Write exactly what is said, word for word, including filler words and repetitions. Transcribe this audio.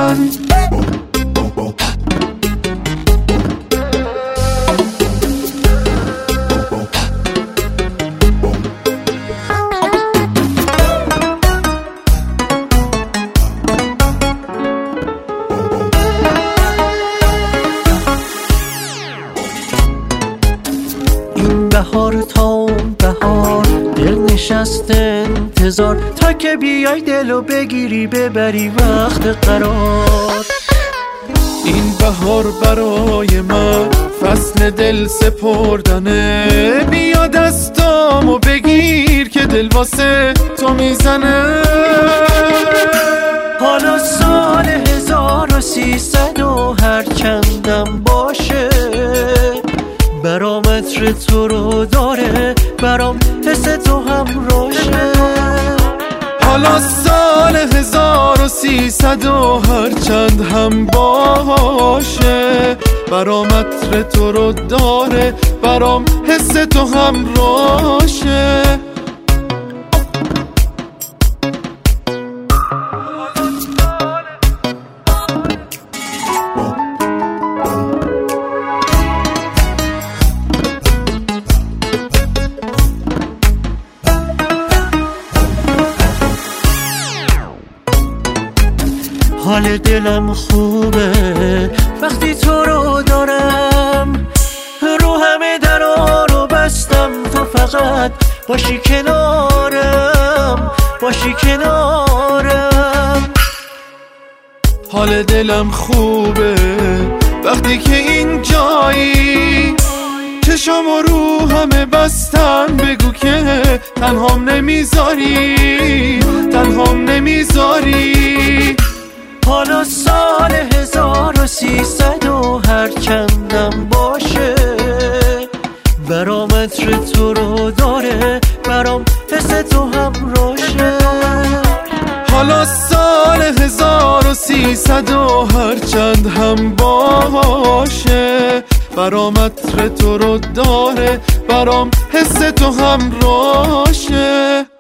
من. بهار تا بهار دل نشست انتظار تا که بیای دلو بگیری ببری وقت قرار. این بهار برای من فصل دل سپردنه، بیا دستامو بگیر که دل واسه تو میزنه. حالا سال هزار و سیصد و هر چندم باشه، برام عطر تو رو داره، برام حس تو هم روشه. حالا سال هزار و سیصد و هر چند هم باشه، برام عطر تو رو داره، برام حس تو هم روشه. حال دلم خوبه وقتی تو رو دارم، رو همه درا رو بستم تو فقط باشی کنارم، باشی کنارم. حال دلم خوبه وقتی که این جایی، چشم و رو همه بستن، بگو که تنهام نمیذاری، تنهام نمیذاری. حالا سال هزار و سیصد و هر چندم باشه، برام عطر تو رو داره، برام حس تو هم روشه. حالا سال هزار و سیصد و هر چند هم باشه، برام عطر تو رو داره، برام حس تو هم روشه.